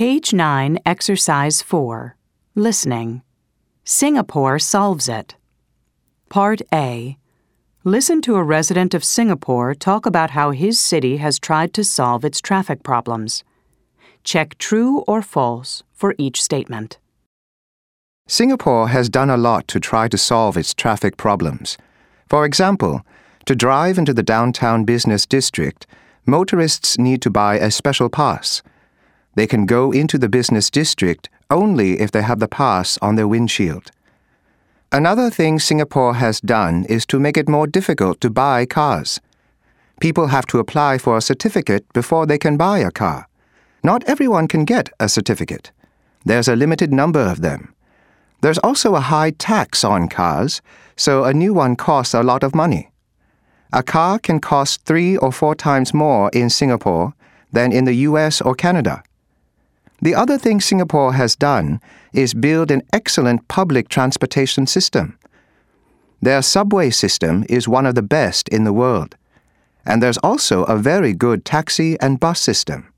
Page 9, Exercise 4. Listening. Singapore solves it. Part A. Listen to a resident of Singapore talk about how his city has tried to solve its traffic problems. Check true or false for each statement. Singapore has done a lot to try to solve its traffic problems. For example, to drive into the downtown business district, motorists need to buy a special pass. They can go into the business district only if they have the pass on their windshield. Another thing Singapore has done is to make it more difficult to buy cars. People have to apply for a certificate before they can buy a car. Not everyone can get a certificate. There's a limited number of them. There's also a high tax on cars, so a new one costs a lot of money. A car can cost 3 or 4 times more in Singapore than in the US or Canada. The other thing Singapore has done is build an excellent public transportation system. Their subway system is one of the best in the world, and there's also a very good taxi and bus system.